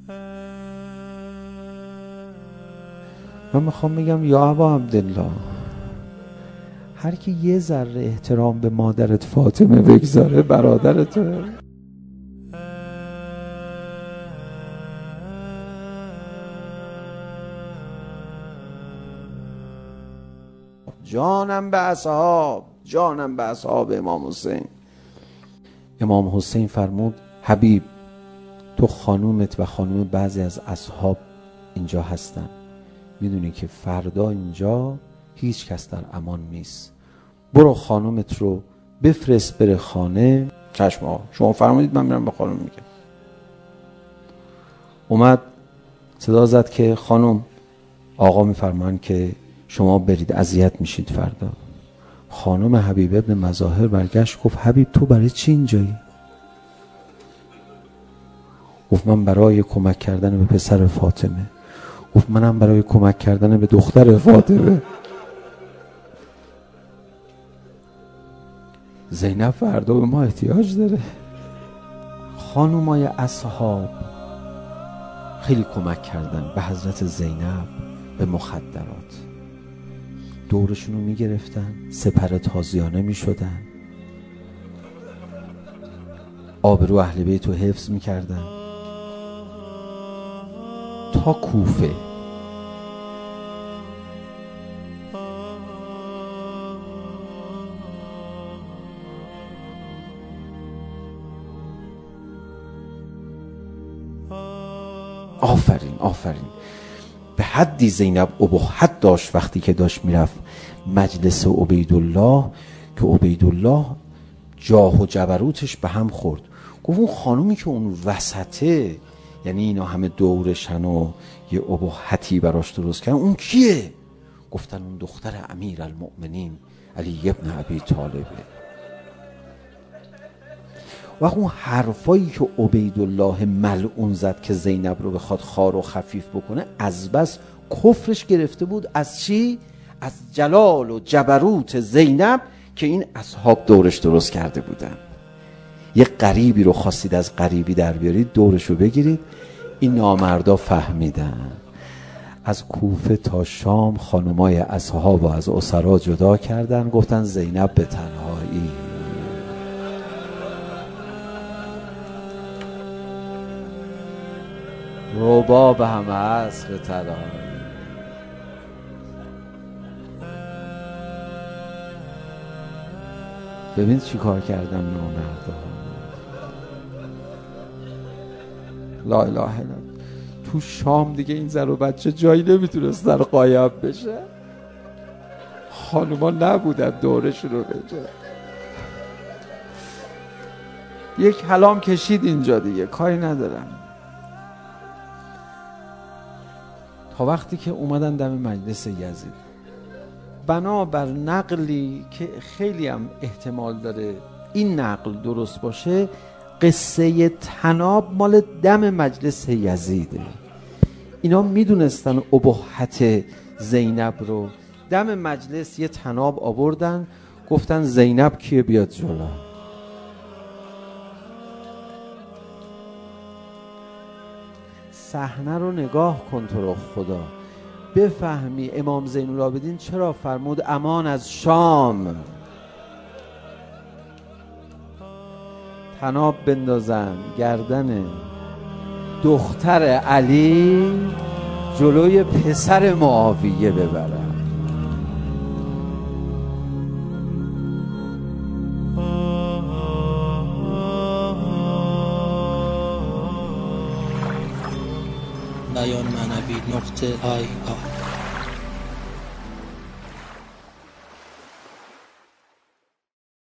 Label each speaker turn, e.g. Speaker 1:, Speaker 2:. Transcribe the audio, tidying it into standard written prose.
Speaker 1: من میخوام بگم یا ابا عبدالله، هر کی یه ذره احترام به مادرت فاطمه بگذاره برادرته. جانم به اصحاب، جانم به اصحاب امام حسین. امام حسین فرمود حبیب، تو خانومت و خانوم بعضی از اصحاب اینجا هستن، میدونی که فردا اینجا هیچ کس در امان نیست، برو خانومت رو بفرست بره خانه. چشم آقا، شما فرمودید من میرم به خانوم میگم. اومد صدا زد که خانوم، آقا میفرمان که شما برید، اذیت میشید فردا. خانم حبیب ابن مظاهر برگشت گفت حبیب تو برای چی اینجایی؟ گفت من برای کمک کردن به پسر فاطمه. گفت منم برای کمک کردن به دختر فاطمه. زینب فردا به ما احتیاج داره. خانومای اصحاب خیلی کمک کردن به حضرت زینب به مخدرات، دورشون رو میگرفتن، سپر تازیانه میشدن، آبرو اهل بیت رو حفظ میکردن تا کوفه. آفرین به حدی زینب ابهت داشت وقتی که داشت میرفت مجلس عبیدالله که عبیدالله جاه و جبروتش به هم خورد. گفت اون خانومی که اون وسطه، یعنی اینا همه دورشن و یه ابهتی براش درست کردن، اون کیه؟ گفتن اون دختر امیر المؤمنین علی ابن ابی طالبه. و اون حرفایی که عبیدالله ملعون زد که زینب رو بخواد خار و خفیف بکنه، از بس کفرش گرفته بود از چی؟ از جلال و جبروت زینب که این اصحاب دورش درست کرده بودن. یه غریبی رو خواستید از غریبی در بیارید، دورش رو بگیرید. این نامردا فهمیدن. از کوفه تا شام خانمای اصحاب و از اسرا جدا کردن، گفتن زینب به تنهایی. رباب همه عصر تنهایی. ببین چی کار کردن نامردا. لا اله الا الله. تو شام دیگه این زن و بچه جایی نمیتونست در قایب بشه، خانوما نبودن دورشون رو بجه. یک کلام کشید اینجا دیگه، کاری ندارم. تا وقتی که اومدن دم مجلس یزید، بنابر نقلی که خیلی هم احتمال داره این نقل درست باشه، قصه طناب مال دم مجلس یزیده. اینا میدونستن ابهت زینب رو. دم مجلس یه طناب آوردن، گفتن زینب کیه بیاد جلو. صحنه رو نگاه کن تو رو خدا، بفهمی امام زین العابدین چرا فرمود امان از شام. طناب بندازن گردن دختر علی، جلوی پسر معاویه ببرن.
Speaker 2: بیان معنوی.ir